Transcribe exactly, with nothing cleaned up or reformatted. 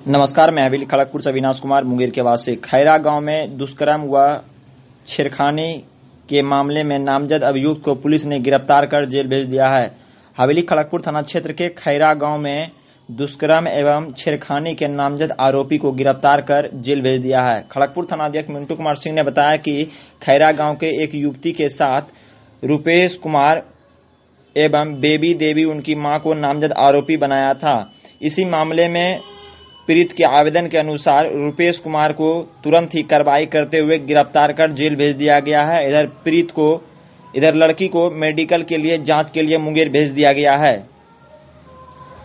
नमस्कार, मैं हवेली खड़गपुर से अविनाश कुमार मुंगेर के वासी। खैरा गांव में दुष्कर्म व छेड़खानी के मामले में नामजद अभियुक्त को पुलिस ने गिरफ्तार कर जेल भेज दिया है। हवेली खड़गपुर थाना क्षेत्र के खैरा गांव में दुष्कर्म एवं छेड़खानी के नामजद आरोपी को गिरफ्तार कर जेल भेज दिया है। खड़गपुर थानाध्यक्ष मिंटू कुमार सिंह ने बताया कि खैरा गांव के एक युवती के साथ रूपेश कुमार एवं बेबी देवी उनकी मां को नामजद आरोपी बनाया था। इसी मामले में पीड़ित के आवेदन के अनुसार रूपेश कुमार को तुरंत ही कार्रवाई करते हुए गिरफ्तार कर जेल भेज दिया गया है। इधर पीड़ित को इधर लड़की को मेडिकल के लिए जांच के लिए मुंगेर भेज दिया गया है।